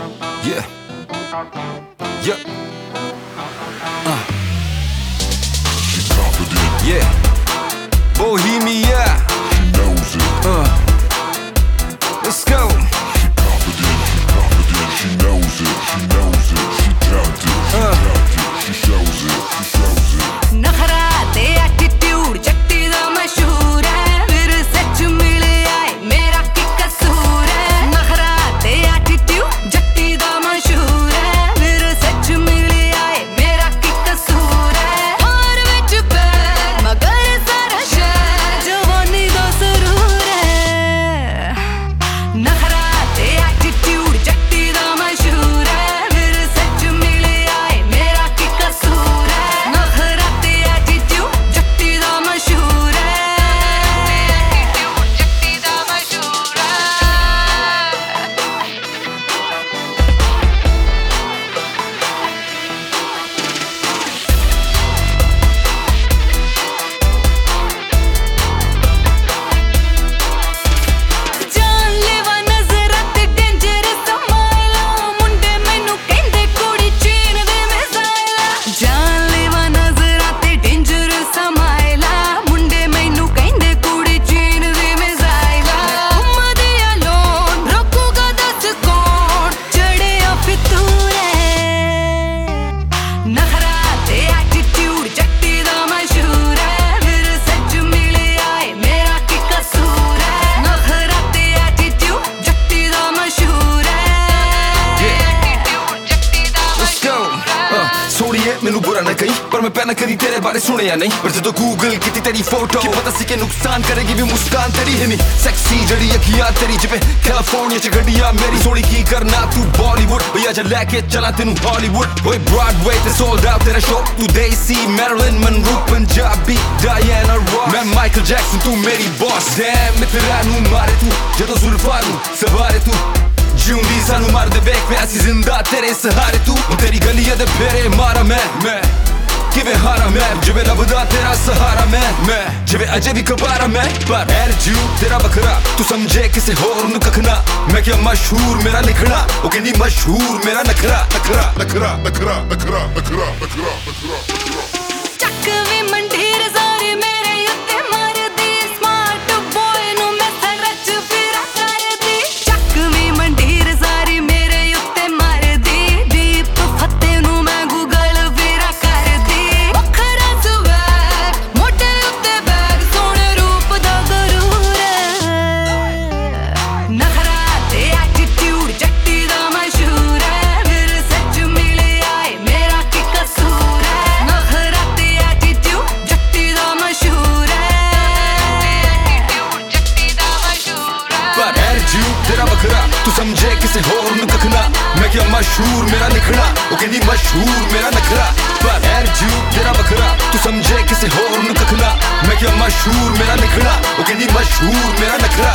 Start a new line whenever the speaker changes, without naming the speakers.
Yeah. Yeah.
She confident,
Yeah. Bohemia.
she knows it.
Let's go.
She confident, she knows it. She knows it, she talented, she shows it, she shows it.
नखरा ते attitude Jatti दा मशहूर है फिर सच मिले आए मेरा की कसूर है नखरा ते एटीट्यूड जट्टी दा मशहूर है फिर सच मिले आए मेरा की कसूर है हार विच पैर मगर सारा शहर जवानी दा सुरूर है नखरा ते एटीट्यूड जट्टी दा मशहूर है फिर सच मिले आए मेरा की कसूर है नखरा ते एटीट्यूड जट्टी दा मशहूर है एटीट्यूड जट्टी दा मशहूर है जानलेवा नज़रां ते डेंजरस समाइला मुंडे मैनू कहंदे कुड़ी चीन दे मिसाइला जानलेवा नज़रां ते डेंजरस समाइला मुंडे मैनू कहंदे कुड़ी चीन दे मिसाइला घुम्मदे अलोन रोकूगा दस कौन चढ़िया फितूर है नखरा ते एटीट्यूड जट्टी दा मशहूर है फिर सच मिले आए मेरा की कसूर है नखरा ते एटीट्यूड जट्टी दा मशहूर है एटीट्यूड जट्टी दा
Let's go. सोनिए मैनू बुरा ना कही पर मैं पहना कदी तेरे बारे सुनिया नहीं पर जदों गूगल की तेरी फोटो कि पता सी के नुकसान करेगी भी मुस्कान तेरी है नी सेक्सी जड़ी अखियां तेरी जिवे कैलिफोर्निया च गड्डियां मेरी सोनी की करना तू बॉलीवुड भैया जा लेके चला तेनू हॉलीवुड ओए ब्रॉडवे ते सोल्ड आउट तेरा शो तू desi Marilyn Monroe Punjabi Diana Ross मैं माइकल जैक्सन तू मेरी बॉस डैम मैं तेरा नू मारे तू जदों जुल्फां नू सवारे तू जिउंदी सानू मार दे वेख मैं असी जिंदा तेरे सहारे तू तेरी गलियां दे फेरे मारा मैं किवें हारा मैं जिवें लभदा तेरा सहारा मैं जिवें अजे भी कबारा मैं पर एटीट्यूड तेरा बखरा तू समझे किसे होर नू कखना मैं क्या मशहूर मेरा लिखना ओ कहंदी मशहूर मेरा नखरा नखरा
नखरा नखरा नखरा नखरा नखरा नखरा
ਚੱਕ ਵੀ ਮੰਢੀਰ ਜ਼ਾਰੇ ਮੇਰੇ ਉੱਤੇ ਮਾਰਦੀ ਸਮਾਰਟ ਬॉय ਨੂੰ ਮੈਂ ਸਰਚ ਫਿਰਾ ਕਰਦੀ ਚੱਕ ਵੀ ਮੰਢੀਰ ਜ਼ਾਰੇ ਮੇਰੇ ਉੱਤੇ ਮਾਰਦੀ ਦੀਪ ਫੱਤੇ ਨੂੰ ਮੈਂ ਗੂਗਲ ਫਿਰਾ ਕਰਦੀ ਵੱਖਰਾ ਸਵੈਗ ਮੋਢੇ ਉੱਤੇ ਬੈਗ ਸੋਹਣੇ ਰੂਪ ਦਾ ਗਰੂਰ ਨਖਰਾ ਤੇ ਐਟੀਟਿਊਡ ਜੱਟੀ ਦਾ ਮਸ਼ਹੂਰ ਹੈ ਫਿਰ ਸੱਚ ਮਿਲੇ ਆਏ ਮੇਰਾ ਕੀ ਕਸੂਰ ਹੈ ਨਖਰਾ ਤੇ ਐਟੀਟਿਊਡ ਜੱਟੀ ਦਾ ਮਸ਼ਹੂਰ ਹੈ ਐਟੀਟਿਊਡ ਜੱਟੀ ਦਾ ਮਸ਼ਹੂਰ ਹੈ
पर एटीट्यूड तेरा बखरा तू समझे किसे होर नू कखना मैं क्या मशहूर मेरा लिखना ओ कहंदी मशहूर मेरा नखरा पर एटीट्यूड तेरा बखरा तू समझे किसे होर नू कखना मैं क्या मशहूर मेरा लिखना ओ कहंदी मशहूर मेरा नखरा